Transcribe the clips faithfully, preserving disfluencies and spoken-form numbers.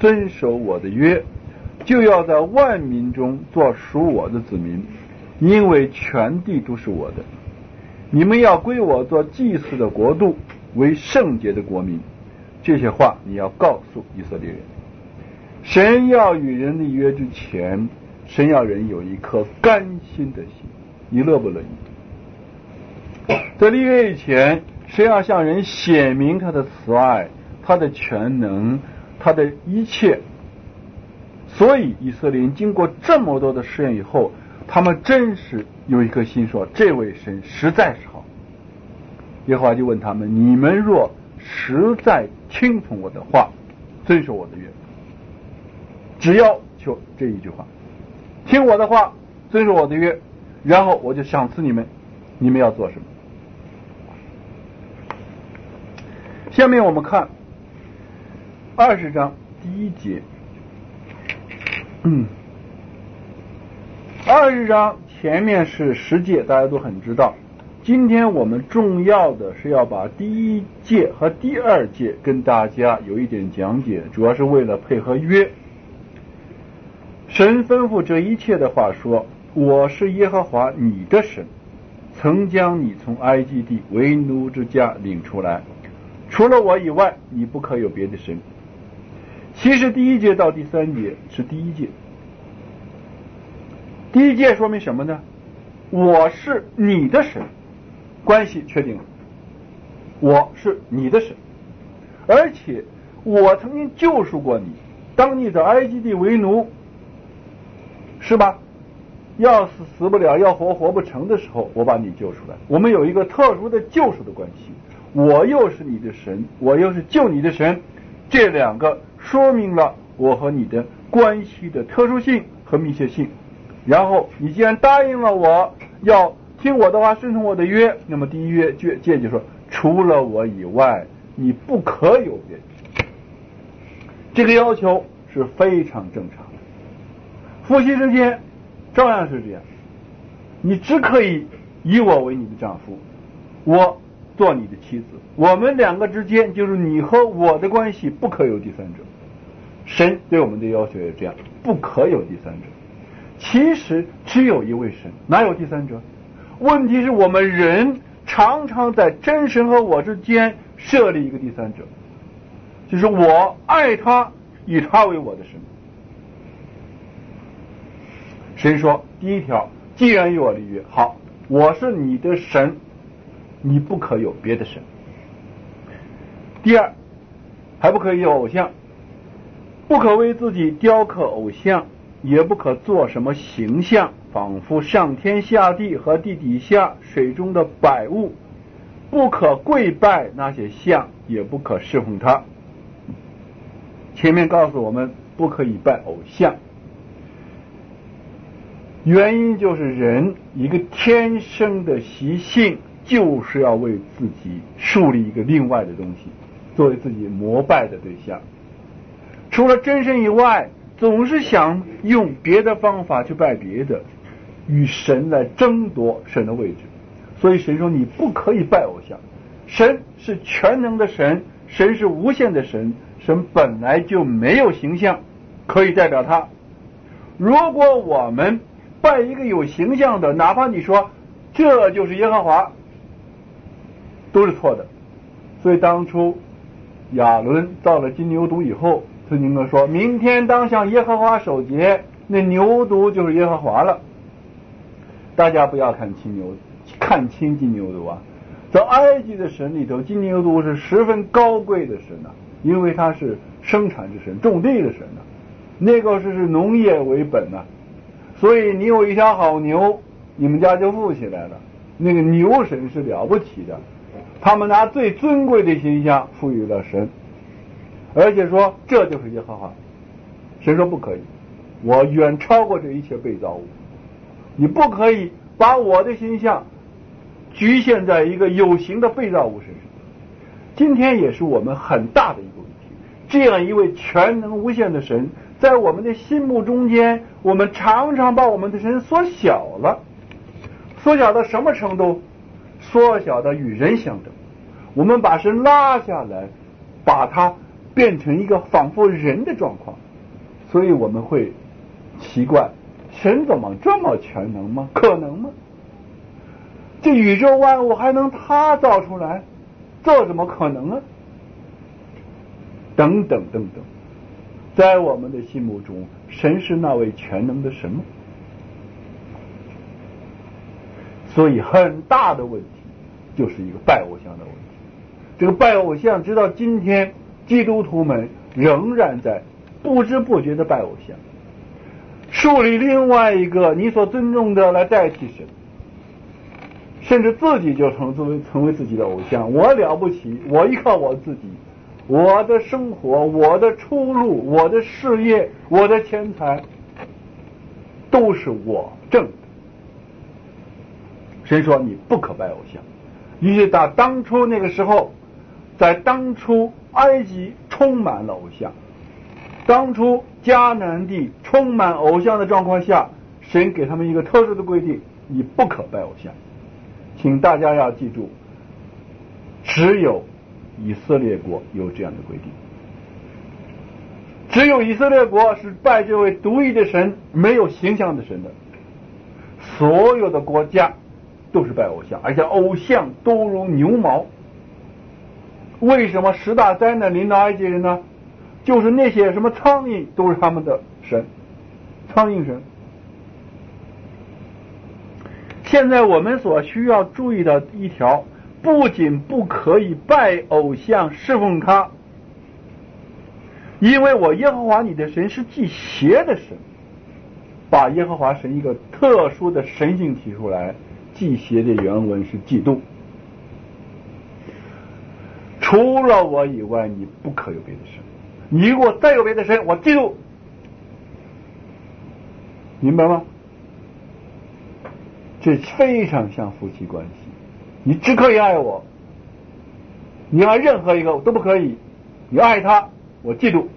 遵守我的约，就要在万民中做属我的子民，因为全地都是我的。你们要归我做祭祀的国度，为圣洁的国民。这些话你要告诉以色列人。神要与人立约之前，神要人有一颗甘心的心，你乐不乐意？在立约以前，神要向人显明他的慈爱，他的全能，他的一切。所以以色列人经过这么多的试验以后，他们真是有一颗心说，这位神实在是好。耶和华就问他们，你们若实在听从我的话，遵守我的约，只要求这一句话，听我的话，遵守我的约，然后我就赏赐你们，你们要做什么？下面我们看二十章第一节。嗯，二十章前面是十诫，大家都很知道。今天我们重要的是要把第一诫和第二诫跟大家有一点讲解，主要是为了配合约。神吩咐这一切的话说，我是耶和华你的神，曾将你从埃及地为奴之家领出来，除了我以外，你不可有别的神。其实第一节到第三节是第一节。第一节说明什么呢？我是你的神，关系确定了，我是你的神，而且我曾经救赎过你，当你在埃及地为奴，是吧？要死死不了，要活活不成的时候，我把你救出来。我们有一个特殊的救赎的关系，我又是你的神，我又是救你的神，这两个说明了我和你的关系的特殊性和密切性。然后你既然答应了我要听我的话，顺从我的约，那么第一约诫就说，除了我以外，你不可有别人。这个要求是非常正常的。夫妻之间照样是这样，你只可以以我为你的丈夫，我做你的妻子，我们两个之间就是你和我的关系，不可有第三者。神对我们的要求也这样，不可有第三者。其实只有一位神，哪有第三者？问题是我们人常常在真神和我之间设立一个第三者，就是我爱他，以他为我的神。神说第一条，既然与我立约，好，我是你的神，你不可有别的神。第二，还不可以有偶像，不可为自己雕刻偶像，也不可做什么形象，仿佛上天下地和地底下水中的百物，不可跪拜那些像，也不可侍奉他。前面告诉我们不可以拜偶像，原因就是人一个天生的习性，就是要为自己树立一个另外的东西，作为自己膜拜的对象。除了真神以外，总是想用别的方法去拜别的，与神来争夺神的位置。所以神说你不可以拜偶像。神是全能的神，神是无限的神，神本来就没有形象可以代表他。如果我们拜一个有形象的，哪怕你说这就是耶和华，都是错的。所以当初亚伦造了金牛犊以后，曾经说明天当向耶和华守节，那牛犊就是耶和华了。大家不要看金牛，看清金牛犊啊！在埃及的神里头，金牛犊是十分高贵的神啊，因为它是生产之神，种地的神啊，那个是是农业为本啊，所以你有一条好牛，你们家就富起来了。那个牛神是了不起的，他们拿最尊贵的形象赋予了神，而且说这就是耶和华。神说不可以，我远超过这一切被造物，你不可以把我的形象局限在一个有形的被造物身上。今天也是我们很大的一个问题，这样一位全能无限的神，在我们的心目中间，我们常常把我们的神缩小了。缩小到什么程度？缩小到与人相等。我们把神拉下来，把它变成一个仿佛人的状况，所以我们会奇怪，神怎么这么全能吗？可能吗？这宇宙万物还能他造出来，这怎么可能啊？等等等等，在我们的心目中，神是那位全能的神吗？所以很大的问题就是一个拜偶像的问题。这个拜偶像直到今天，基督徒们仍然在不知不觉的拜偶像，树立另外一个你所尊重的来代替神，甚至自己就成作为成为自己的偶像。我了不起，我依靠我自己，我的生活，我的出路，我的事业，我的钱财，都是我挣的。神说你不可拜偶像。于是到当初那个时候，在当初埃及充满了偶像，当初迦南地充满偶像的状况下，神给他们一个特殊的规定，你不可拜偶像。请大家要记住，只有以色列国有这样的规定，只有以色列国是拜这位独一的神，没有形象的神的。所有的国家都是拜偶像，而且偶像多如牛毛。为什么十大灾难临到埃及人呢？就是那些什么苍蝇都是他们的神，苍蝇神。现在我们所需要注意的一条，不仅不可以拜偶像侍奉他，因为我耶和华你的神是忌邪的神，把耶和华神一个特殊的神性提出来，忌邪的原文是嫉妒。除了我以外，你不可有别的神。你如果再有别的神，我嫉妒。明白吗？这非常像夫妻关系。你只可以爱我，你爱任何一个都不可以。你爱他，我嫉妒。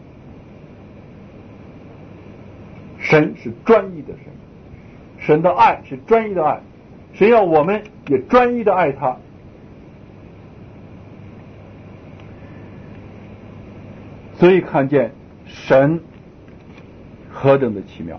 神是专一的神，神的爱是专一的爱，神要我们也专一的爱他。所以看见神何等的奇妙，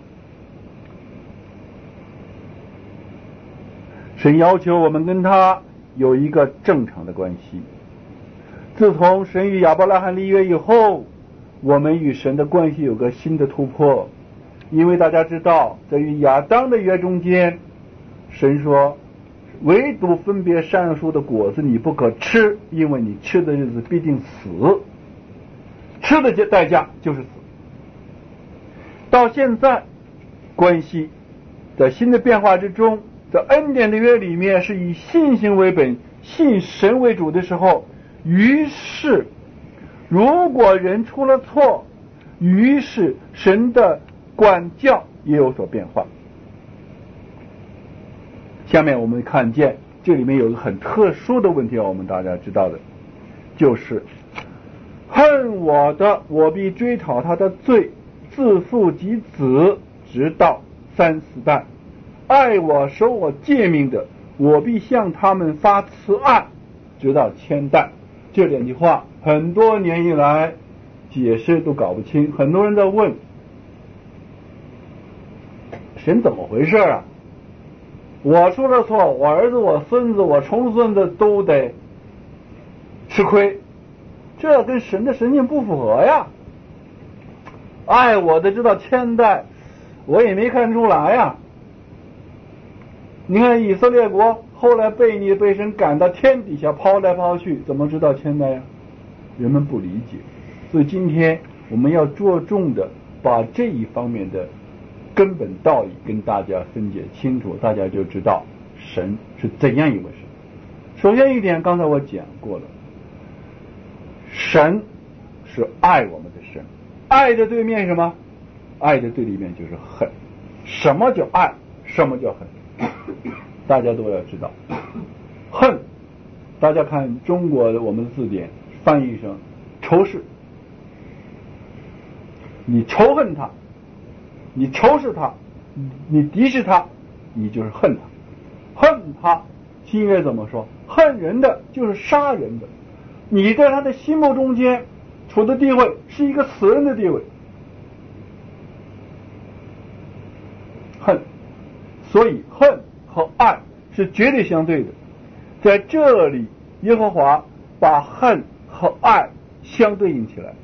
神要求我们跟他有一个正常的关系。自从神与亚伯拉罕立约以后，我们与神的关系有个新的突破。因为大家知道，在与亚当的约中间，神说唯独分别善恶树的果子你不可吃，因为你吃的日子必定死，吃的代价就是死。到现在关系在新的变化之中，在恩典的约里面是以信心为本，信神为主的时候，于是如果人出了错，于是神的管教也有所变化。下面我们看见这里面有一个很特殊的问题，我们大家知道的，就是恨我的，我必追讨他的罪，自父及子，直到三四代；爱我守我诫命的，我必向他们发慈爱，直到千代。这两句话很多年以来解释都搞不清，很多人在问神怎么回事啊？我出了错，我儿子我孙子我重孙子都得吃亏，这跟神的神性不符合呀。爱我的直到千代，我也没看出来呀。你看以色列国后来被你被神赶到天底下抛来抛去，怎么知道千代呀？人们不理解。所以今天我们要着重的把这一方面的根本道理跟大家分解清楚，大家就知道神是怎样一回事。首先一点，刚才我讲过了，神是爱我们的神，爱的对面是什么？爱的对立面就是恨。什么叫爱？什么叫恨？大家都要知道。恨，大家看中国的我们的字典翻译成仇视，你仇恨他，你仇视他，你敌视他，你就是恨他。恨他，新约怎么说？恨人的就是杀人的。你在他的心目中间处的地位是一个死人的地位。恨，所以恨和爱是绝对相对的。在这里，耶和华把恨和爱相对应起来。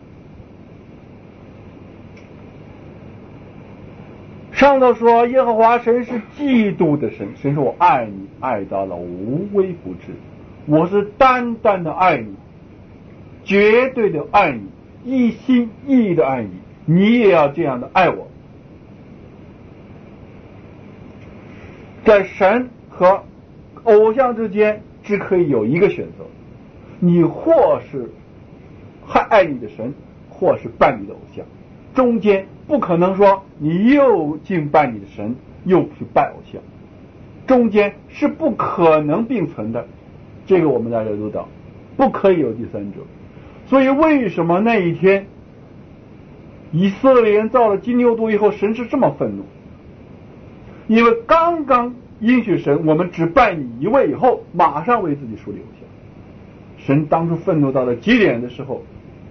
上头说耶和华神是嫉妒的神，神说我爱你爱到了无微不至，我是单单的爱你，绝对的爱你，一心一意的爱你，你也要这样的爱我。在神和偶像之间只可以有一个选择，你或是还爱你的神，或是拜你的偶像，中间不可能说你又敬拜你的神又去拜偶像，中间是不可能并存的，这个我们大家都知道，不可以有第三者。所以为什么那一天以色列人造了金牛犊以后，神是这么愤怒？因为刚刚应许神我们只拜你一位以后，马上为自己树立偶像。神当初愤怒到了极点的时候，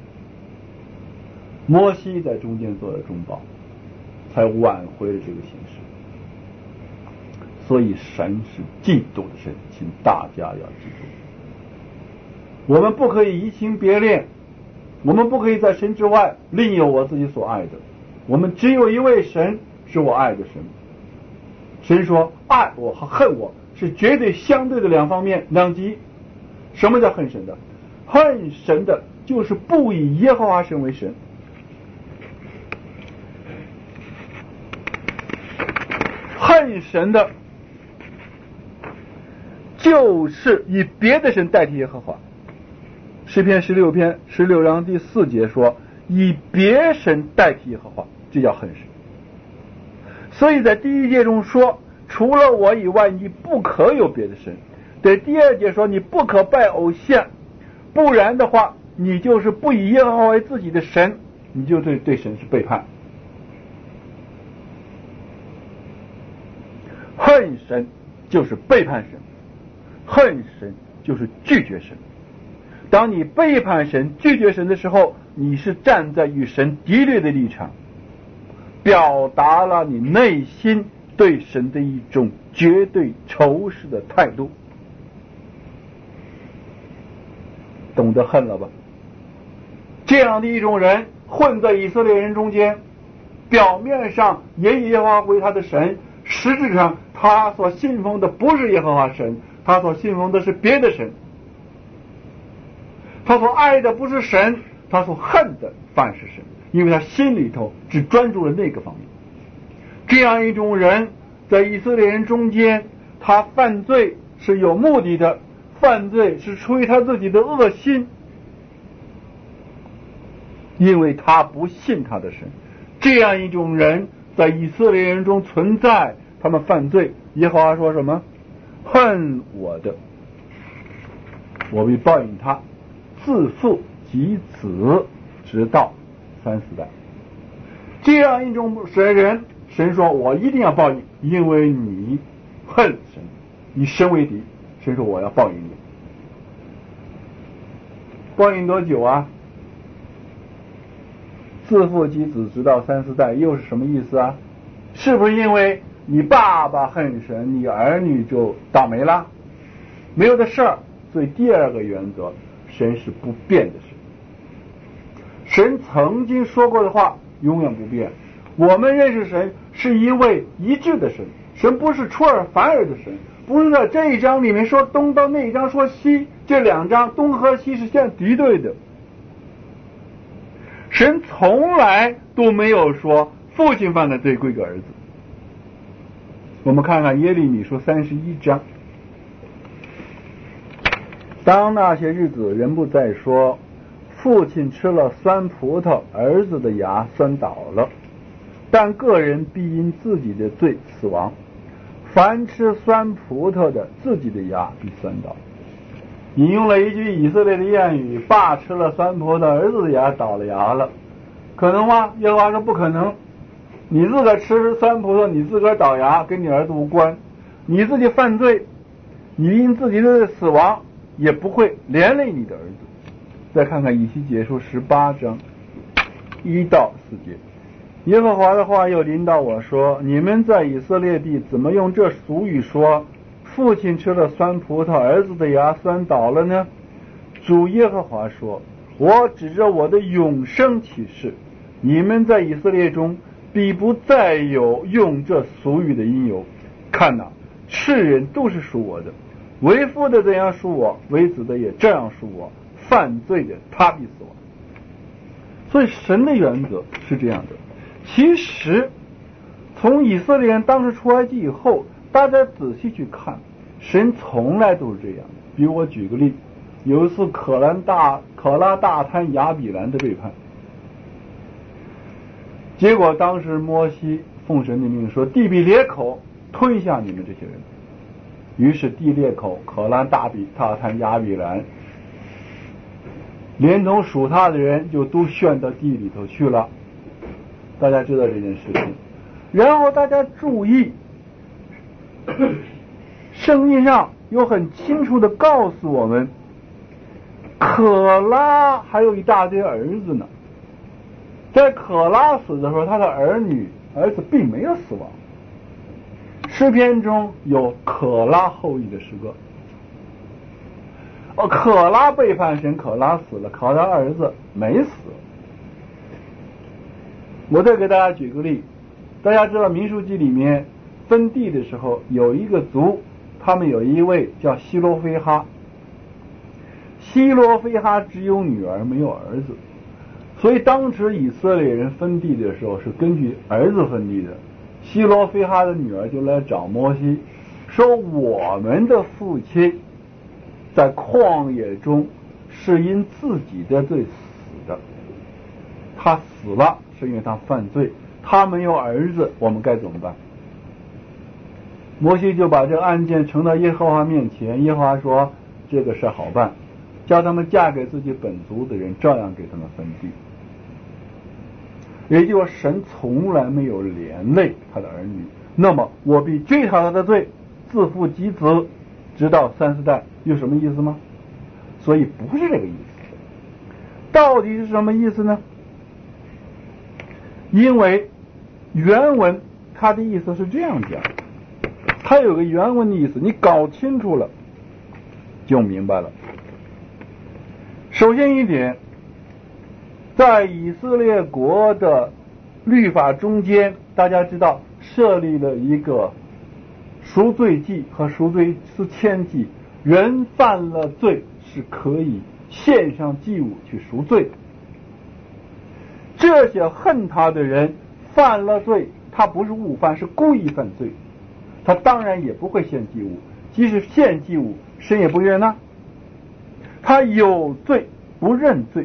摩西在中间做了中保，才挽回了这个形势。所以神是嫉妒的神，请大家要记住，我们不可以移情别恋，我们不可以在神之外另有我自己所爱的，我们只有一位神是我爱的神。神说爱我和恨我是绝对相对的两方面，两极。什么叫恨神的？恨神的就是不以耶和华神为神，恨神的就是以别的神代替耶和华。诗篇十六篇十六章第四节说，以别神代替耶和华，这叫恨神。所以在第一节中说，除了我以外你不可有别的神。在第二节说，你不可拜偶像，不然的话你就是不以耶和华为自己的神，你就对对神是背叛。恨神就是背叛神，恨神就是拒绝神。当你背叛神拒绝神的时候，你是站在与神敌对的立场，表达了你内心对神的一种绝对仇视的态度。懂得恨了吧？这样的一种人混在以色列人中间，表面上也以耶和华为他的神，实质上他所信奉的不是耶和华神，他所信奉的是别的神，他所爱的不是神，他所恨的反是神，因为他心里头只专注了那个方面。这样一种人在以色列人中间，他犯罪是有目的的，犯罪是出于他自己的恶心，因为他不信他的神。这样一种人在以色列人中存在，他们犯罪，耶和华说什么？恨我的，我必报应他，自父及子，直到三四代。这样一种人，神说我一定要报应，因为你恨神，以神为敌，神说我要报应你。报应多久啊？自父及子直到三四代，又是什么意思啊？是不是因为你爸爸恨神，你儿女就倒霉了？没有的事儿。所以第二个原则，神是不变的神。神曾经说过的话永远不变。我们认识神是一位一致的神，神不是出尔反尔的神，不是在这一章里面说东，到那一章说西，这两章东和西是相敌对的。神从来都没有说父亲犯了罪归给儿子。我们看看耶利米书三十一章，当那些日子，人不再说父亲吃了酸葡萄，儿子的牙酸倒了，但个人必因自己的罪死亡。凡吃酸葡萄的，自己的牙必酸倒。引用了一句以色列的谚语，爸吃了酸葡萄，儿子的牙倒了牙了。可能吗？耶和华说不可能。你自个吃酸葡萄，你自个倒牙，跟你儿子无关。你自己犯罪，你因自己的死亡，也不会连累你的儿子。 再看看以西结书十八章一到四节，耶和华的话又临到我说：你们在以色列地怎么用这俗语说，父亲吃了酸葡萄，儿子的牙酸倒了呢？主耶和华说：我指着我的永生起誓，你们在以色列中必不再有用这俗语的因由。看哪，世人都是属我的，为父的怎样属我，为子的也这样属我，犯罪的他必死亡。所以神的原则是这样的。其实从以色列人当时出埃及以后，大家仔细去看，神从来都是这样的。比如我举个例，有一次可兰大可拉大滩亚比兰的背叛，结果当时摩西奉神的命说，地必裂口吞下你们这些人。于是地裂口，可兰大比大滩亚比兰连同属他的人就都陷到地里头去了。大家知道这件事情。然后大家注意，圣经上有很清楚的告诉我们，可拉还有一大堆儿子呢。在可拉死的时候，他的儿女儿子并没有死亡。诗篇中有可拉后裔的诗歌。哦，可拉背叛神，可拉死了，可拉儿子没死。我再给大家举个例，大家知道民数记里面分地的时候，有一个族，他们有一位叫希罗非哈。希罗非哈只有女儿没有儿子，所以当时以色列人分地的时候是根据儿子分地的。希罗非哈的女儿就来找摩西，说我们的父亲在旷野中是因自己的罪死的，他死了是因为他犯罪，他没有儿子，我们该怎么办？摩西就把这个案件呈到耶和华面前，耶和华说这个事好办，叫他们嫁给自己本族的人，照样给他们分地。也就是说，神从来没有连累他的儿女，那么我必追讨他的罪，自父及子，直到三四代。有什么意思吗？所以不是这个意思。到底是什么意思呢？因为原文它的意思是这样讲，它有个原文的意思，你搞清楚了就明白了。首先一点，在以色列国的律法中间，大家知道设立了一个赎罪祭和赎罪四愆祭，人犯了罪是可以献上祭物去赎罪的。这些恨他的人犯了罪，他不是误犯，是故意犯罪，他当然也不会献祭物，即使献祭物，神也不悦纳。他有罪不认罪。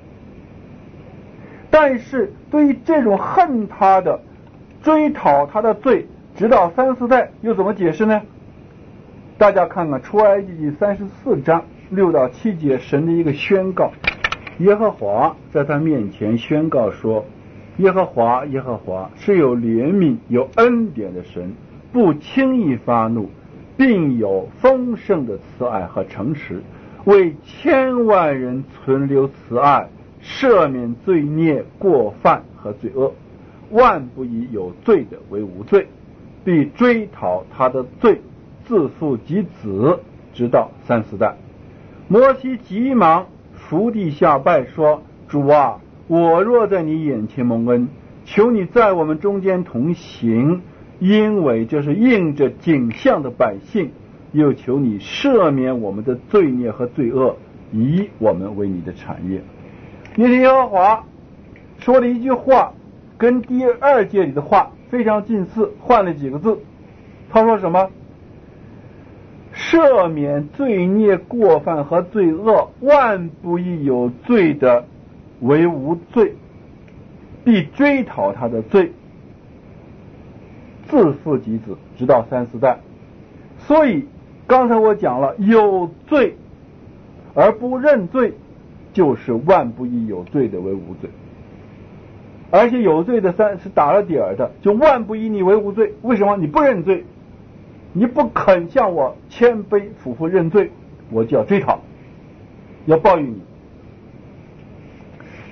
但是对于这种恨他的，追讨他的罪，直到三四代，又怎么解释呢？大家看看出埃及记三十四章六到七节，神的一个宣告。耶和华在他面前宣告说，耶和华耶和华是有怜悯有恩典的神，不轻易发怒，并有丰盛的慈爱和诚实，为千万人存留慈爱，赦免罪孽过犯和罪恶，万不以有罪的为无罪，必追讨他的罪，自父及子，直到三四代。摩西急忙伏地下拜说，主啊，我若在你眼前蒙恩，求你在我们中间同行，因为这是应着景象的百姓，又求你赦免我们的罪孽和罪恶，以我们为你的产业。耶和华说了一句话，跟第二节里的话非常近似，换了几个字。他说什么？赦免罪孽过犯和罪恶，万不以有罪的为无罪，必追讨他的罪，自父及子，直到三四代。所以刚才我讲了，有罪而不认罪，就是万不以有罪的为无罪。而且有罪的三是打了点儿的，就万不以你为无罪。为什么？你不认罪，你不肯向我谦卑俯伏认罪，我就要追讨，要报应你。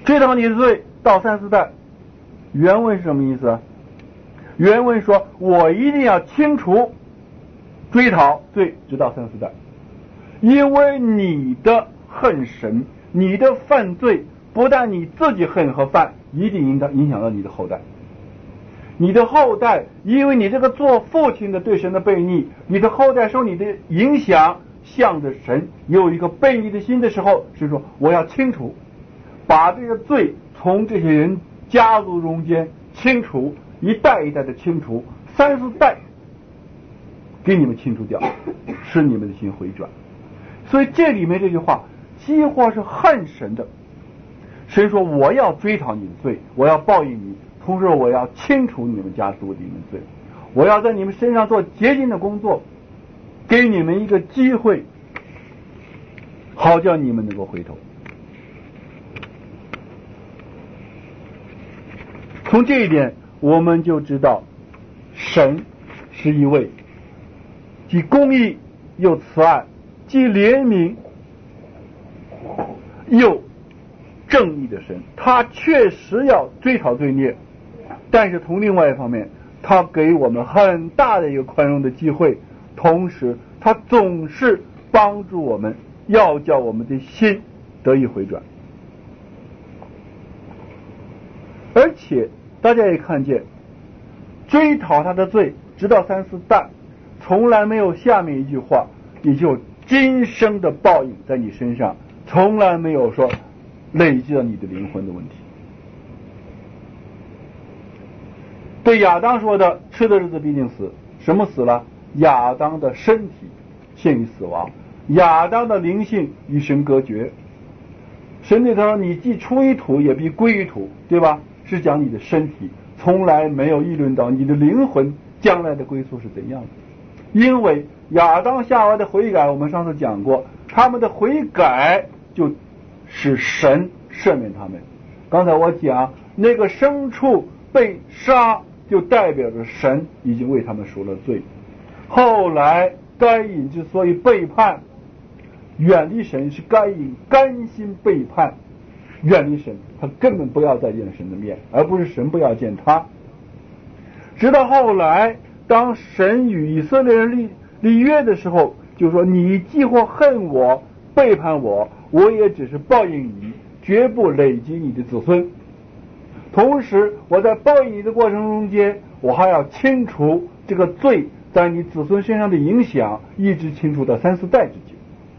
追讨你的罪到三四代。原文是什么意思？原文说我一定要清除追讨罪直到三四代，因为你的恨神，你的犯罪不但你自己恨和犯，一定影响影响到你的后代。你的后代因为你这个做父亲的对神的悖逆，你的后代受你的影响，向着神有一个悖逆的心的时候，是说我要清除，把这个罪从这些人家族中间清除，一代一代的清除，三四代给你们清除掉，使你们的心回转。所以这里面这句话几乎是恨神的。神说我要追讨你的罪，我要报应你，同时我要清除你们家族里面的罪，我要在你们身上做洁净的工作，给你们一个机会，好叫你们能够回头。从这一点我们就知道神是一位既公义又慈爱，既怜悯又正义的神。他确实要追讨罪孽，但是从另外一方面他给我们很大的一个宽容的机会，同时他总是帮助我们，要叫我们的心得以回转。而且大家也看见追讨他的罪直到三四代，从来没有下面一句话，也就今生的报应在你身上，从来没有说累积到你的灵魂的问题。对亚当说的吃的日子必定死，什么死了？亚当的身体陷于死亡，亚当的灵性与神隔绝。神对他说你既出于土也必归于土，对吧？是讲你的身体，从来没有议论到你的灵魂将来的归宿是怎样的。因为亚当夏娃的悔改，我们上次讲过，他们的悔改就使神赦免他们。刚才我讲那个牲畜被杀，就代表着神已经为他们赎了罪。后来该隐之所以背叛远离神，是该隐甘心背叛远离神，他根本不要再见神的面，而不是神不要见他。直到后来当神与以色列人立立约的时候，就说你既或恨我背叛我，我也只是报应你，绝不累积你的子孙。同时我在报应你的过程中间，我还要清除这个罪在你子孙身上的影响，一直清除到三四代之久。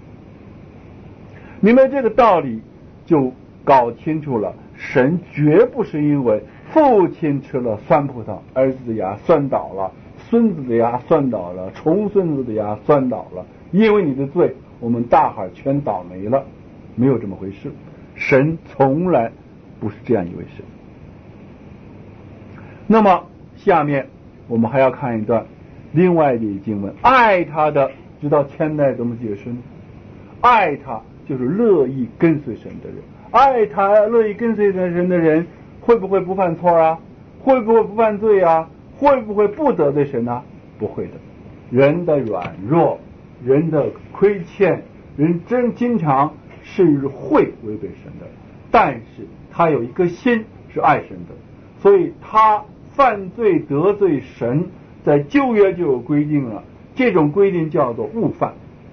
明白这个道理，就搞清楚了，神绝不是因为父亲吃了酸葡萄，儿子的牙酸倒了，孙子的牙酸倒了，重孙子的牙酸倒了，因为你的罪我们大海全倒霉了，没有这么回事。神从来不是这样一位神。那么下面我们还要看一段另外的经文，爱他的直到千代怎么解释呢？爱他就是乐意跟随神的人，爱他乐意跟随神的人会不会不犯错啊？会不会不犯罪啊？会不会不得罪神啊？不会的。人的软弱，人的亏欠，人真经常是会违背神的，但是他有一颗心是爱神的，所以他犯罪得罪神，在旧约就有规定了，这种规定叫做误犯。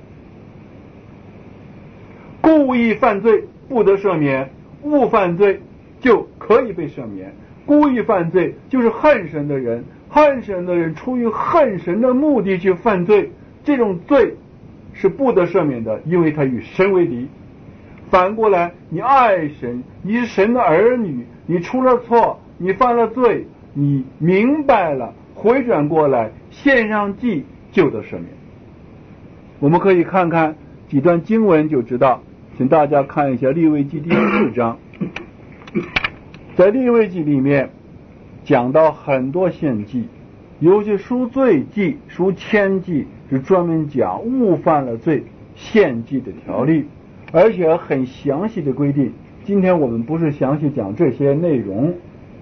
故意犯罪不得赦免，误犯罪就可以被赦免。故意犯罪就是恨神的人，恨神的人出于恨神的目的去犯罪，这种罪是不得赦免的，因为他与神为敌。反过来，你爱神，你是神的儿女，你出了错，你犯了罪，你明白了，回转过来献上祭就得赦免。我们可以看看几段经文就知道，请大家看一下利未记第四章。在利未记里面讲到很多献祭，尤其赎罪祭、赎愆祭是专门讲误犯了罪献祭的条例，而且很详细的规定。今天我们不是详细讲这些内容，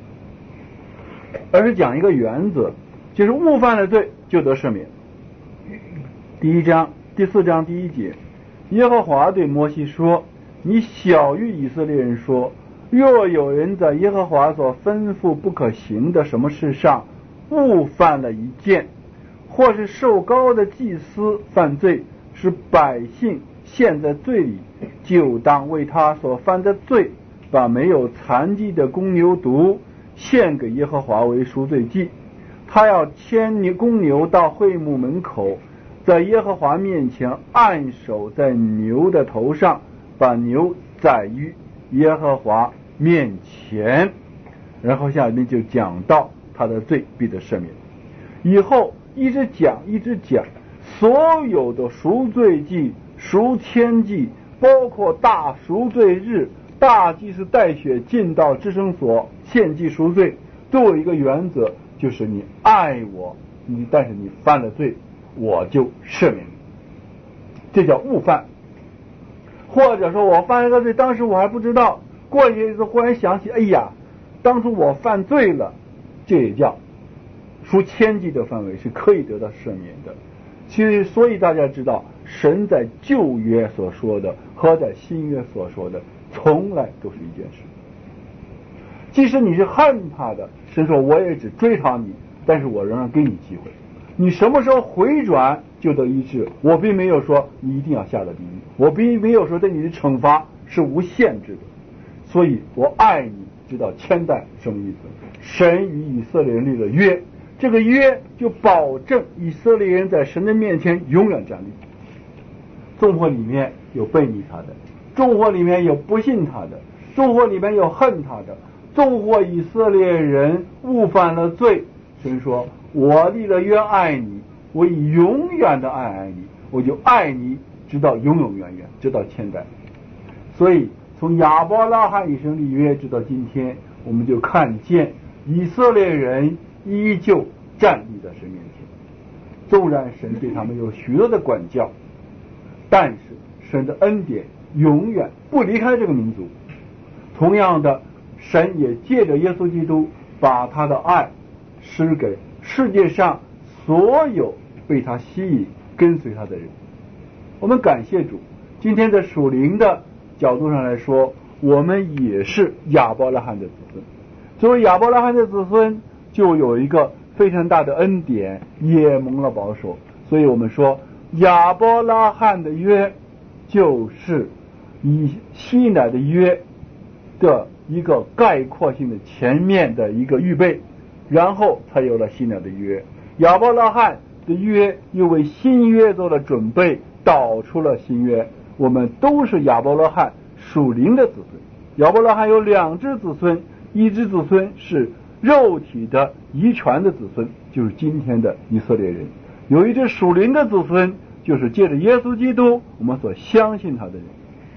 而是讲一个原则，就是误犯了罪就得赦免。第一章第四章第一节，耶和华对摩西说，你晓谕以色列人说， 若有人在耶和华所吩咐不可行的什么事上误犯了一件，或是受膏的祭司犯罪，使百姓陷在罪里，就当为他所犯的罪，把没有残疾的公牛犊献给耶和华为赎罪祭。他要牵牛公牛到会幕门口，在耶和华面前按手在牛的头上，把牛宰于耶和华面前。然后下面就讲到他的罪必得赦免。以后一直讲一直讲，所有的赎罪祭、赎愆祭，包括大赎罪日，大祭司带血进到至圣所献祭赎罪，都有一个原则，就是你爱我，你但是你犯了罪，我就赦免你，这叫误犯。或者说我犯了个罪，当时我还不知道，过一些日子忽然想起，哎呀，当初我犯罪了，这也叫赎愆祭的范围是可以得到赦免的。其实所以大家知道，神在旧约所说的和在新约所说的从来都是一件事。即使你是恨他的，神说我也只追讨你，但是我仍然给你机会，你什么时候回转就得医治。我并没有说你一定要下了地狱，我并没有说对你的惩罚是无限制的。所以我爱你直到千代，什么意思？神与以色列人立了约，这个约就保证以色列人在神的面前永远站立。纵或里面有背逆他的，纵或里面有不信他的，纵或里面有恨他的，纵或以色列人误犯了罪，神说我立了约爱你，我以永远的爱爱你，我就爱你直到永永远远，直到千代。所以从亚伯拉罕一生立约直到今天，我们就看见以色列人依旧站立在神面前。纵然神对他们有许多的管教，但是神的恩典永远不离开这个民族。同样的，神也借着耶稣基督把他的爱施给世界上所有被他吸引跟随他的人。我们感谢主，今天在属灵的角度上来说，我们也是亚伯拉罕的子孙。作为亚伯拉罕的子孙，就有一个非常大的恩典，也蒙了保守。所以我们说亚伯拉罕的约就是以西乃的约的一个概括性的前面的一个预备，然后才有了西乃的约。亚伯拉罕的约又为新约做了准备，导出了新约。我们都是亚伯拉罕属灵的子孙。亚伯拉罕有两只子孙，一只子孙是肉体的遗传的子孙，就是今天的以色列人；有一只属灵的子孙，就是借着耶稣基督我们所相信他的人。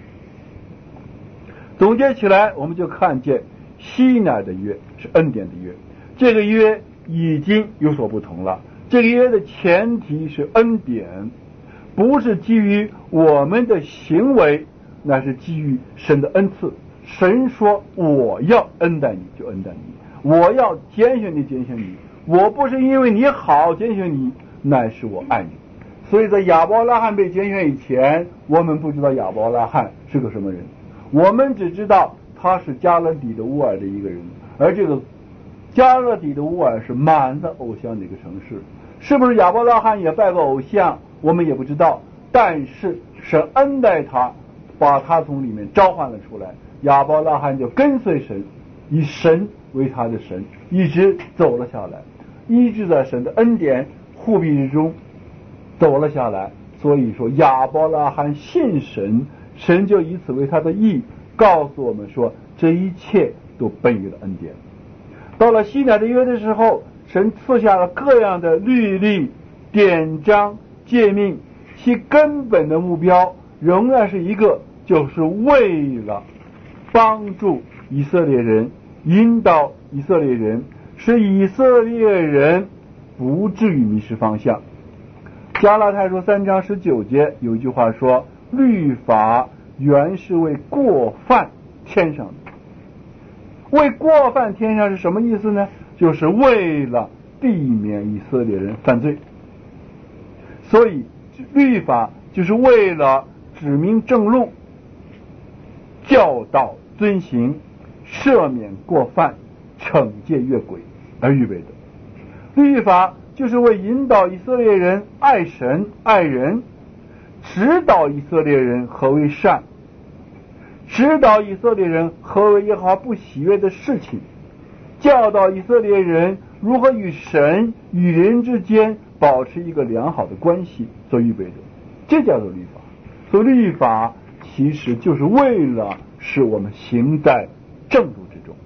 总结起来，我们就看见西乃的约是恩典的约，这个约已经有所不同了。这个约的前提是恩典，不是基于我们的行为，那是基于神的恩赐。神说我要恩待你就恩待你，我要拣选你拣选你，我不是因为你好拣选你，乃是我爱你。所以在亚伯拉罕被拣选以前，我们不知道亚伯拉罕是个什么人，我们只知道他是加勒底的乌尔的一个人，而这个加勒底的乌尔是满了偶像的一个城市。是不是亚伯拉罕也拜过偶像，我们也不知道，但是神恩待他，把他从里面召唤了出来。亚伯拉罕就跟随神，以神为他的神，一直走了下来，一直在神的恩典护庇之中走了下来。所以说亚伯拉罕信神，神就以此为他的义，告诉我们说这一切都本于了恩典。到了西乃的约的时候，神赐下了各样的律例、典章、诫命，其根本的目标仍然是一个，就是为了帮助以色列人，引导以色列人，使以色列人不至于迷失方向。加拉太书三章十九节有一句话说，律法原是为过犯添上的。为过犯添上是什么意思呢？就是为了避免以色列人犯罪。所以律法就是为了指明正路，教导遵行， 赦免过犯、惩戒越轨而预备的。律法就是为引导以色列人爱神爱人，指导以色列人何为善，指导以色列人何为耶和华不喜悦的事情，教导以色列人如何与神与人之间保持一个良好的关系所预备的。这叫做律法。所以律法其实就是为了使我们行在正路之中。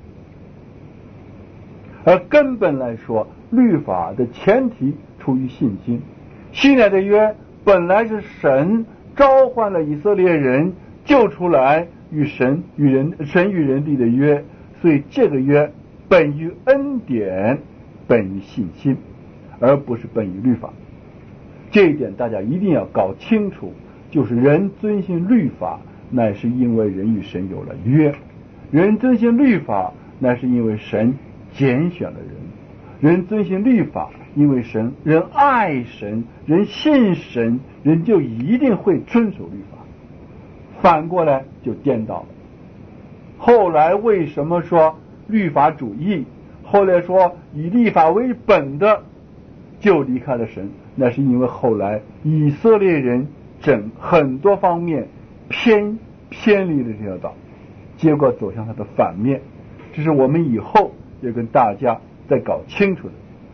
而根本来说，律法的前提出于信心。西乃的约本来是神召唤了以色列人救出来与神与人神与人地的约，所以这个约本于恩典，本于信心，而不是本于律法。这一点大家一定要搞清楚，就是人遵行律法乃是因为人与神有了约，人遵行律法乃是因为神拣选了人，人遵行律法因为神人爱神，人信神，人就一定会遵守律法。反过来就颠倒了。后来为什么说律法主义，后来说以律法为本的就离开了神，那是因为后来以色列人整很多方面偏偏离了这条道，结果走向它的反面。这是我们以后要跟大家再搞清楚的。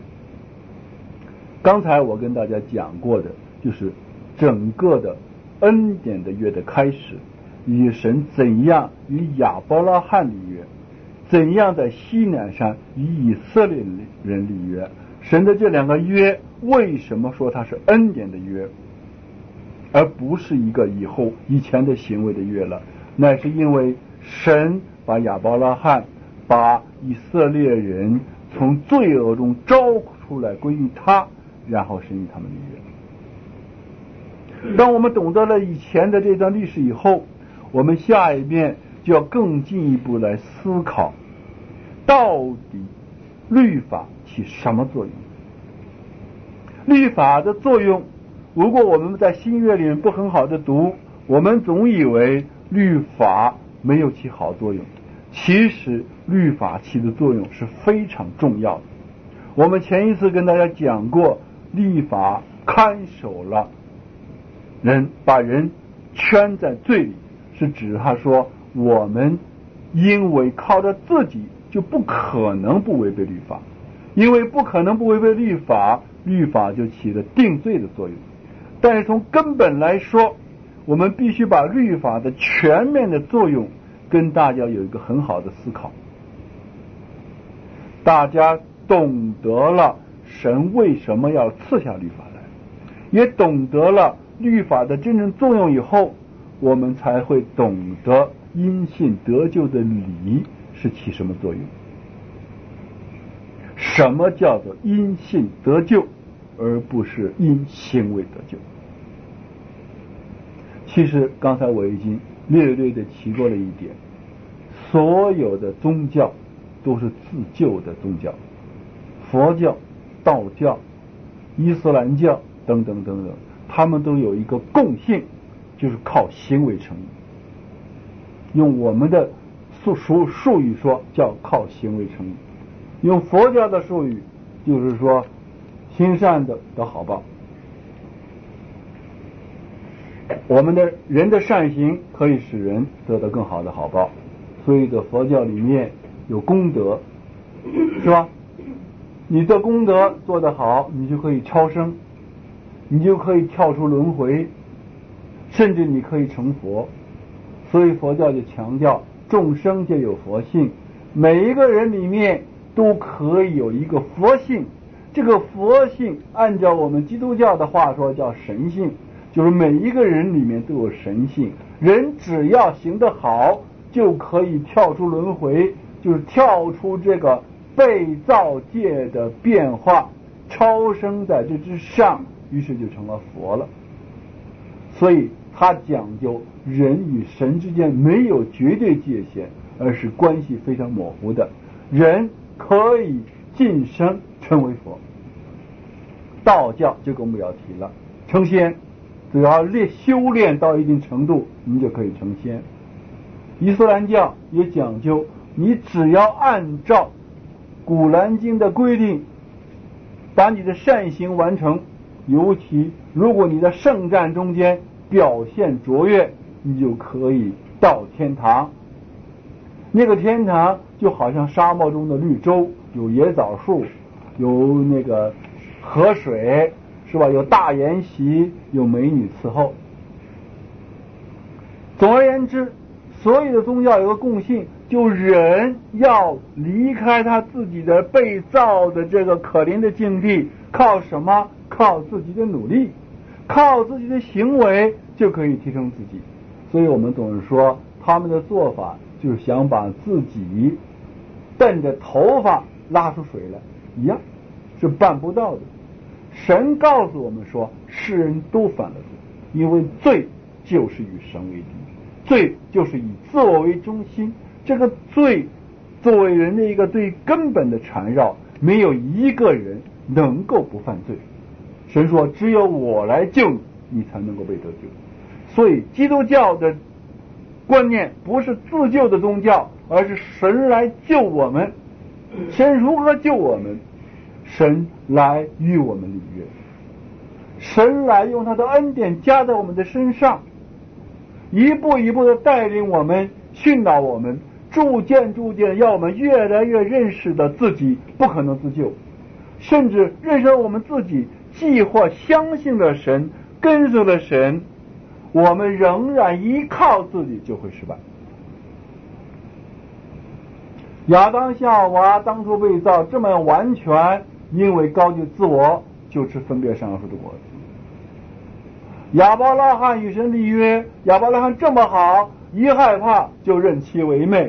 刚才我跟大家讲过的就是整个的恩典的约的开始，以神怎样与亚伯拉罕立约，怎样在西乃山与以色列人立约。神的这两个约为什么说它是恩典的约，而不是一个以后以前的行为的约了？乃是因为神把亚伯拉罕把以色列人从罪恶中招出来归于他，然后神与他们立约。当我们懂得了以前的这段历史以后，我们下一遍就要更进一步来思考，到底律法起什么作用？律法的作用，如果我们在新约里面不很好的读，我们总以为律法没有起好作用。其实律法起的作用是非常重要的。我们前一次跟大家讲过，律法看守了人，把人圈在罪里，是指他说我们因为靠着自己就不可能不违背律法，因为不可能不违背律法，律法就起了定罪的作用。但是从根本来说，我们必须把律法的全面的作用跟大家有一个很好的思考。大家懂得了神为什么要赐下律法来，也懂得了律法的真正作用以后，我们才会懂得因信得救的理是起什么作用。什么叫做因信得救，而不是因行为得救？其实刚才我已经略略的提过了一点，所有的宗教都是自救的宗教，佛教、道教、伊斯兰教等等等等，他们都有一个共性，就是靠行为成义。用我们的术术术语说，叫靠行为成义；用佛教的术语，就是说行善的得好报。我们的人的善行可以使人得到更好的好报，所以的佛教里面有功德，是吧？你的功德做得好，你就可以超生，你就可以跳出轮回，甚至你可以成佛。所以佛教就强调众生皆有佛性，每一个人里面都可以有一个佛性。这个佛性按照我们基督教的话说叫神性，就是每一个人里面都有神性。人只要行得好，就可以跳出轮回，就是跳出这个被造界的变化，超生在这之上，于是就成了佛了。所以他讲究人与神之间没有绝对界限，而是关系非常模糊的。人可以晋升成为佛。道教就更不要提了，成仙只要练修炼到一定程度，你就可以成仙。伊斯兰教也讲究你只要按照古兰经的规定把你的善行完成，尤其如果你在圣战中间表现卓越，你就可以到天堂。那个天堂就好像沙漠中的绿洲，有野枣树，有那个河水，是吧？有大筵席，有美女伺候。总而言之，所有的宗教有个共性，就人要离开他自己的被造的这个可怜的境地，靠什么？靠自己的努力，靠自己的行为就可以提升自己。所以我们总是说他们的做法就是想把自己瞪着头发拉出水来一样，是办不到的。神告诉我们说，世人都犯了罪，因为罪就是与神为敌，罪就是以自我为中心。这个罪作为人的一个最根本的缠绕，没有一个人能够不犯罪。神说只有我来救你，你才能够被得救。所以基督教的观念不是自救的宗教，而是神来救我们。神如何救我们？神来与我们立约，神来用他的恩典加在我们的身上，一步一步的带领我们，训导我们，逐渐逐渐要我们越来越认识到自己不可能自救，甚至认识到我们自己既或相信了神，跟随了神，我们仍然依靠自己就会失败。亚当夏娃当初被造这么完全，因为高举自我就吃分别善恶树的果子。亚伯拉罕与神立约，亚伯拉罕这么好，一害怕就认其为妹，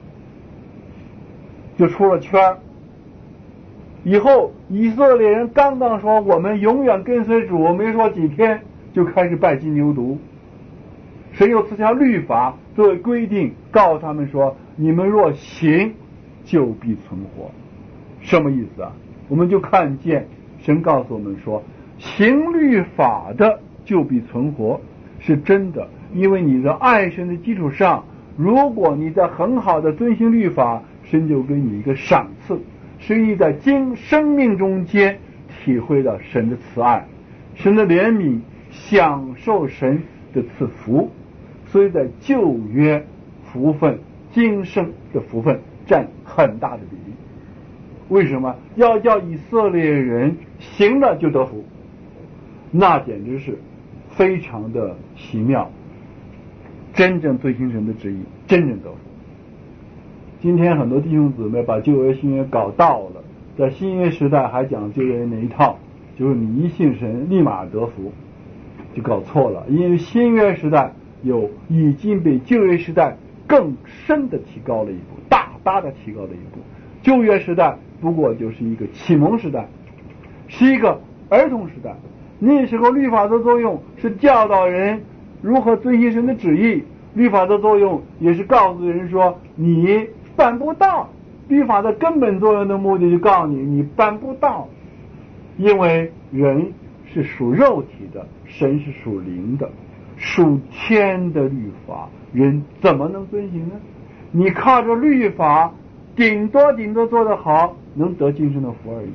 就出了圈。以后以色列人刚刚说我们永远跟随主，没说几天就开始拜金牛犊。神又赐下律法作为规定，告诉他们说，你们若行就必存活。什么意思啊？我们就看见神告诉我们说，行律法的就必存活，是真的。因为你的爱神的基础上，如果你在很好的遵行律法，神就给你一个赏赐，使你在经生命中间体会到神的慈爱，神的怜悯，享受神的赐福。所以在旧约福分，今生的福分占很大的比例。为什么要叫以色列人行了就得福？那简直是非常的奇妙，真正遵行神的旨意，真正得福。今天很多弟兄姊妹把旧约新约搞倒了，在新约时代还讲旧约那一套，就是你一信神立马得福，就搞错了。因为新约时代有已经比旧约时代更深的提高了一步，大大的提高了一步。旧约时代不过就是一个启蒙时代，是一个儿童时代。那时候律法的作用是教导人如何遵行神的旨意，律法的作用也是告诉人说你办不到。律法的根本作用的目的就告诉你你办不到，因为人是属肉体的，神是属灵的，属天的律法人怎么能遵行呢？你靠着律法顶多顶多做得好，能得今生的福而已。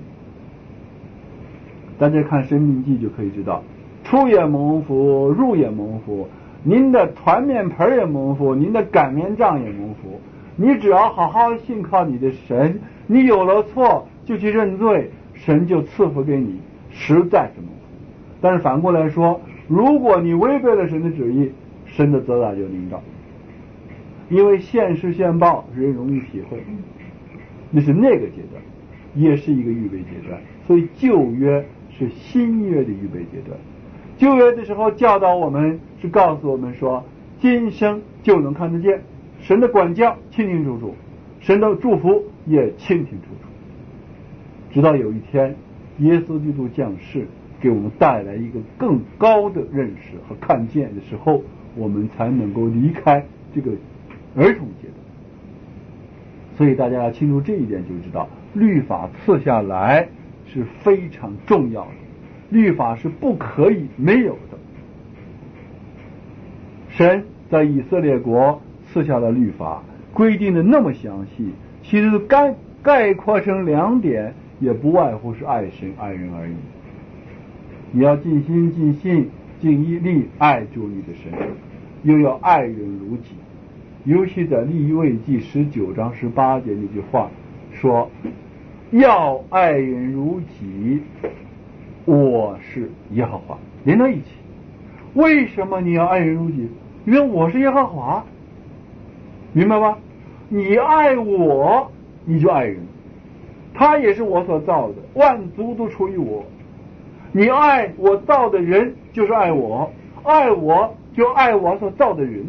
大家看申命记就可以知道，出也蒙福，入也蒙福，您的团面盆也蒙福，您的擀面杖也蒙福。你只要好好信靠你的神，你有了错就去认罪，神就赐福给你，实在是蒙福。但是反过来说，如果你违背了神的旨意，神的责打就临到。因为现世现报人容易体会，那是那个阶段，也是一个预备阶段。所以旧约是新约的预备阶段。旧约的时候教导我们，是告诉我们说今生就能看得见，神的管教清清楚楚，神的祝福也清清楚楚。直到有一天耶稣基督降世，给我们带来一个更高的认识和看见的时候，我们才能够离开这个儿童阶段。所以大家要清楚这一点，就知道律法赐下来是非常重要的，律法是不可以没有的。神在以色列国赐下了律法， 规定的那么详细，其实概概括成两点，也不外乎是爱神爱人而已。你要尽心尽性尽一力爱主你的神，又要爱人如己。尤其在利未记十九章十八节那句话说，要爱人如己，我是耶和华，连到一起。为什么你要爱人如己？因为我是耶和华，明白吧？你爱我，你就爱人，他也是我所造的，万族都出于我。你爱我造的人，就是爱我，爱我就爱我所造的人。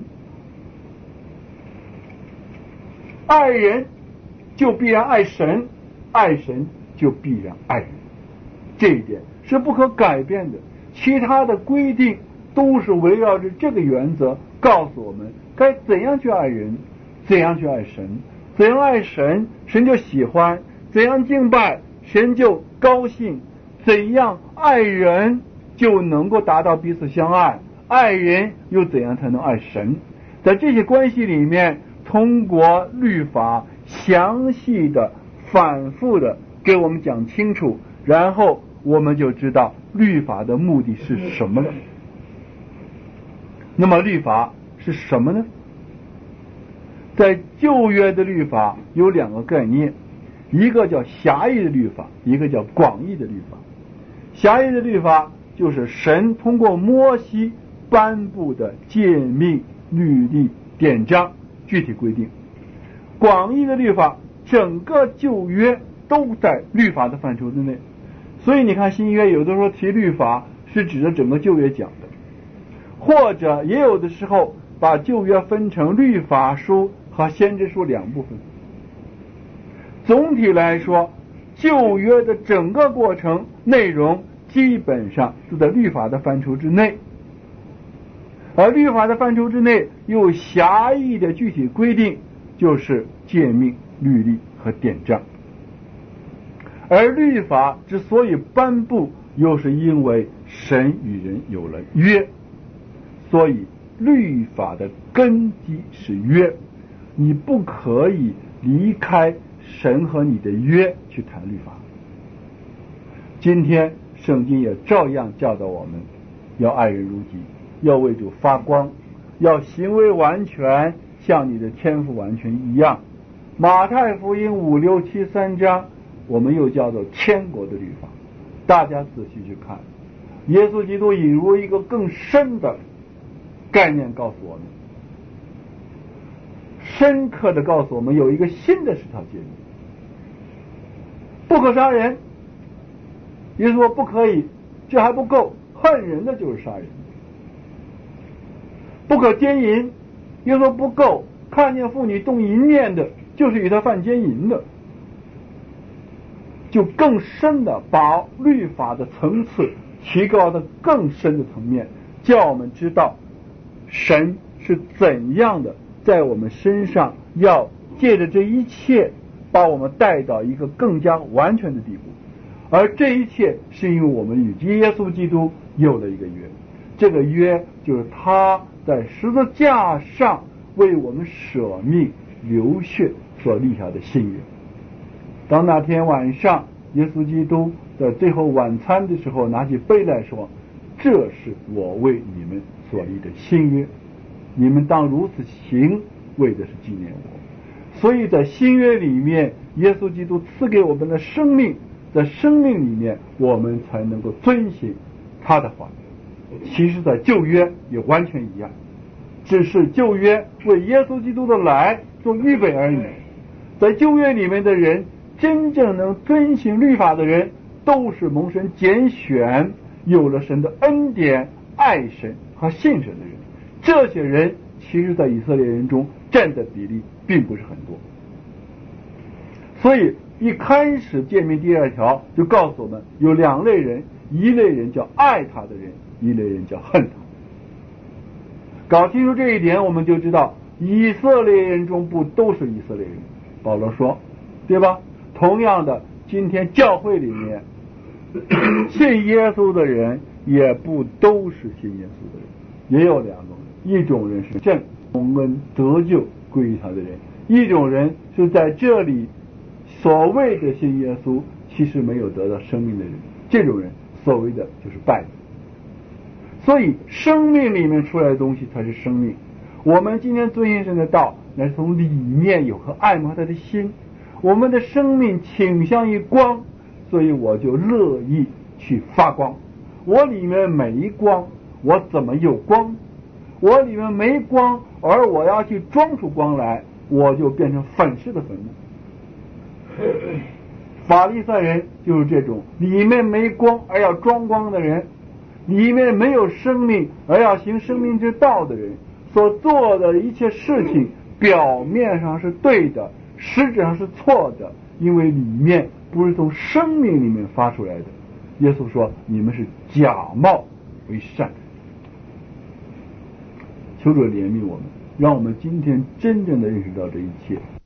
爱人就必然爱神，爱神就必然爱人，这一点是不可改变的。其他的规定都是围绕着这个原则告诉我们该怎样去爱人，怎样去爱神，怎样爱神，神就喜欢；怎样敬拜，神就高兴；怎样爱人，就能够达到彼此相爱；爱人又怎样才能爱神？在这些关系里面，通过律法详细的、反复的给我们讲清楚，然后我们就知道律法的目的是什么了。那么律法是什么呢？在旧约的律法有两个概念，一个叫狭义的律法，一个叫广义的律法。狭义的律法就是神通过摩西颁布的诫命、律例、典章、具体规定。广义的律法，整个旧约都在律法的范畴之内。所以你看新约有的时候提律法是指着整个旧约讲的，或者也有的时候把旧约分成律法书和先知书两部分。总体来说，旧约的整个过程内容基本上都在律法的范畴之内，而律法的范畴之内有狭义的具体规定，就是诫命、律例和典章。而律法之所以颁布，又是因为神与人有了约，所以律法的根基是约，你不可以离开神和你的约去谈律法。今天圣经也照样教导我们要爱人如己，要为主发光，要行为完全，像你的天父完全一样。马太福音五六七三章，我们又叫做天国的律法。大家仔细去看，耶稣基督引入一个更深的概念告诉我们，深刻的告诉我们有一个新的十条诫命。不可杀人，耶稣说不可以，这还不够，恨人的就是杀人。不可奸淫，耶稣说不够，看见妇女动淫念的就是与他犯奸淫的。就更深的把律法的层次提高到更深的层面，叫我们知道神是怎样的在我们身上要借着这一切把我们带到一个更加完全的地步。而这一切是因为我们与耶稣基督有了一个约，这个约就是他在十字架上为我们舍命流血所立下的新约。当那天晚上耶稣基督在最后晚餐的时候拿起杯来说，这是我为你们所立的新约，你们当如此行，为的是纪念我。所以在新约里面，耶稣基督赐给我们的生命，在生命里面我们才能够遵行他的话。其实在旧约也完全一样，只是旧约为耶稣基督的来做预备而已。在旧约里面的人，真正能遵行律法的人，都是蒙神拣选，有了神的恩典，爱神和信神的人。这些人其实在以色列人中占的比例并不是很多。所以一开始诫命第二条就告诉我们有两类人，一类人叫爱他的人，一类人叫恨他。搞清楚这一点，我们就知道以色列人中不都是以色列人。保罗说，对吧？同样的，今天教会里面信耶稣的人也不都是信耶稣的人，也有两种人，一种人是正蒙恩得救归于他的人， 一种人是在这里所谓的信耶稣，其实没有得到生命的人，这种人所谓的就是败子。所以生命里面出来的东西才是生命。我们今天遵行神的道，乃是从里面有颗爱慕他的心。我们的生命倾向于光，所以我就乐意去发光。我里面没光，我怎么有光？我里面没光，而我要去装出光来，我就变成粉饰的坟墓。法利赛人就是这种里面没光而要装光的人，里面没有生命而要行生命之道的人，所做的一切事情表面上是对的，实质上是错的，因为里面不是从生命里面发出来的。耶稣说你们是假冒为善。求主怜悯我们，让我们今天真正的认识到这一切。